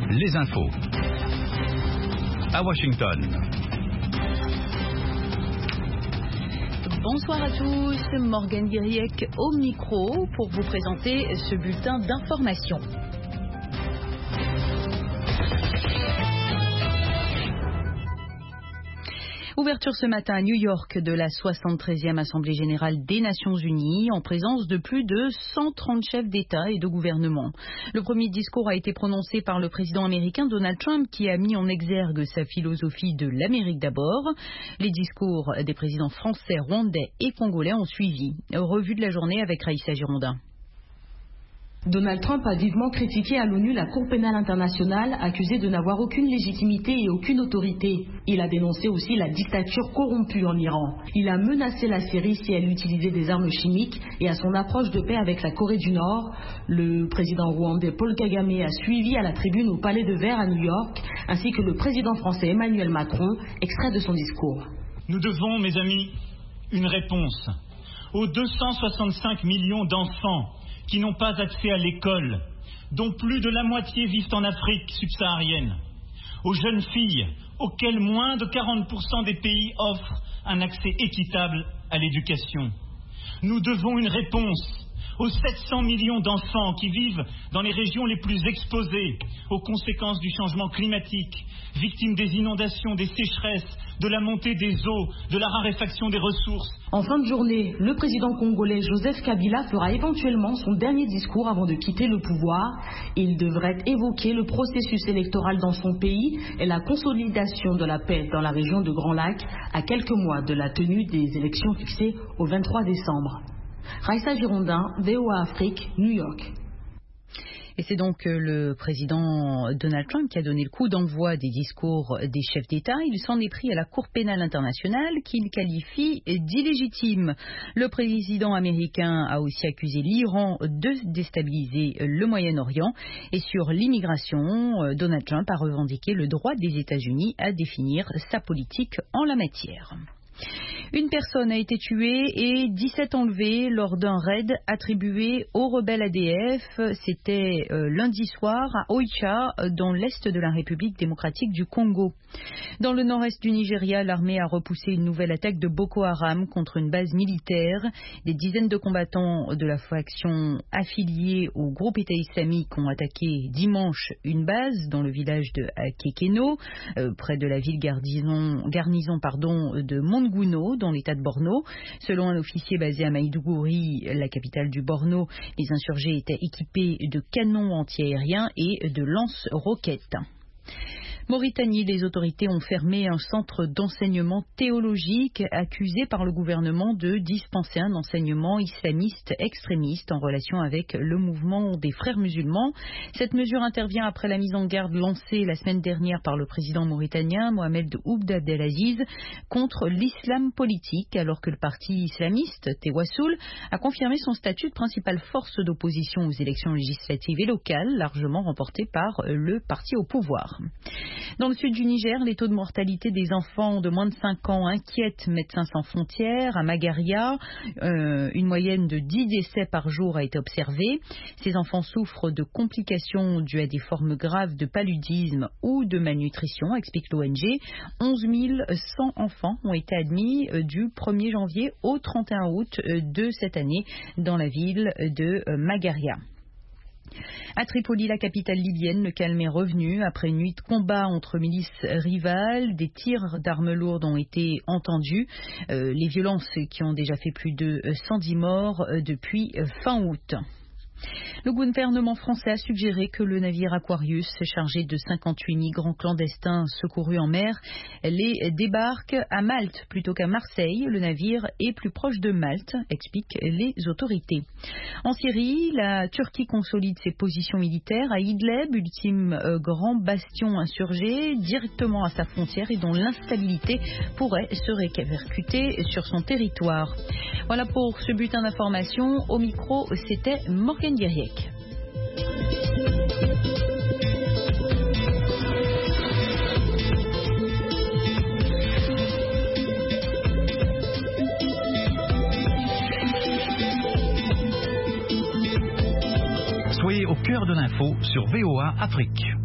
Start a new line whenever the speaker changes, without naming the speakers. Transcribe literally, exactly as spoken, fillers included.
les infos. À Washington.
Bonsoir à tous, Morgane Guiriec au micro pour vous présenter ce bulletin d'information. Ouverture ce matin à New York de la soixante-treizième Assemblée générale des Nations unies en présence de plus de cent trente chefs d'État et de gouvernement. Le premier discours a été prononcé par le président américain Donald Trump qui a mis en exergue sa philosophie de l'Amérique d'abord. Les discours des présidents français, rwandais et congolais ont suivi. Revue de la journée avec Raïssa Girondin.
Donald Trump a vivement critiqué à l'ONU la Cour pénale internationale, accusée de n'avoir aucune légitimité et aucune autorité. Il a dénoncé aussi la dictature corrompue en Iran. Il a menacé la Syrie si elle utilisait des armes chimiques et à son approche de paix avec la Corée du Nord. Le président rwandais Paul Kagame a suivi à la tribune au Palais de Verre à New York, ainsi que le président français Emmanuel Macron, extrait de son discours.
Nous devons, mes amis, une réponse aux deux cent soixante-cinq millions d'enfants qui n'ont pas accès à l'école, dont plus de la moitié vivent en Afrique subsaharienne, aux jeunes filles auxquelles moins de quarante pour cent des pays offrent un accès équitable à l'éducation. Nous devons une réponse aux sept cents millions d'enfants qui vivent dans les régions les plus exposées aux conséquences du changement climatique, victimes des inondations, des sécheresses, de la montée des eaux, de la raréfaction des ressources.
En fin de journée, le président congolais Joseph Kabila fera éventuellement son dernier discours avant de quitter le pouvoir. Il devrait évoquer le processus électoral dans son pays et la consolidation de la paix dans la région de Grand Lac à quelques mois de la tenue des élections fixées au vingt-trois décembre. Raïssa Girondin, V O A Afrique, New York.
Et c'est donc le président Donald Trump qui a donné le coup d'envoi des discours des chefs d'État. Il s'en est pris à la Cour pénale internationale qu'il qualifie d'illégitime. Le président américain a aussi accusé l'Iran de déstabiliser le Moyen-Orient. Et sur l'immigration, Donald Trump a revendiqué le droit des États-Unis à définir sa politique en la matière. Une personne a été tuée et dix-sept enlevés lors d'un raid attribué aux rebelles A D F. C'était euh, lundi soir à Oicha, dans l'est de la République démocratique du Congo. Dans le nord-est du Nigeria, l'armée a repoussé une nouvelle attaque de Boko Haram contre une base militaire. Des dizaines de combattants de la faction affiliée au groupe État islamique ont attaqué dimanche une base dans le village de Kekeno, euh, près de la ville garnison, garnison pardon, de Monguno, dans l'état de Borno. Selon un officier basé à Maïdougouri, la capitale du Borno, les insurgés étaient équipés de canons antiaériens et de lance-roquettes. Mauritanie, les autorités ont fermé un centre d'enseignement théologique accusé par le gouvernement de dispenser un enseignement islamiste extrémiste en relation avec le mouvement des frères musulmans. Cette mesure intervient après la mise en garde lancée la semaine dernière par le président mauritanien Mohamed Ould Abdelaziz contre l'islam politique, alors que le parti islamiste Tewassoul a confirmé son statut de principale force d'opposition aux élections législatives et locales, largement remportées par le parti au pouvoir. Dans le sud du Niger, les taux de mortalité des enfants de moins de cinq ans inquiètent Médecins sans frontières. À Magaria, euh, une moyenne de dix décès par jour a été observée. Ces enfants souffrent de complications dues à des formes graves de paludisme ou de malnutrition, explique l'O N G. onze mille cent enfants ont été admis du premier janvier au trente et un août de cette année dans la ville de Magaria. À Tripoli, la capitale libyenne, le calme est revenu. Après une nuit de combat entre milices rivales, des tirs d'armes lourdes ont été entendus. Euh, les violences qui ont déjà fait plus de cent dix morts euh, depuis fin août. Le gouvernement français a suggéré que le navire Aquarius, chargé de cinquante-huit migrants clandestins secourus en mer, les débarque à Malte plutôt qu'à Marseille. Le navire est plus proche de Malte, expliquent les autorités. En Syrie, la Turquie consolide ses positions militaires à Idlib, ultime euh, grand bastion insurgé directement à sa frontière et dont l'instabilité pourrait se répercuter sur son territoire. Voilà pour ce bulletin d'information. Au micro, c'était Morgane Guiriec.
Soyez au cœur de l'info sur V O A Afrique.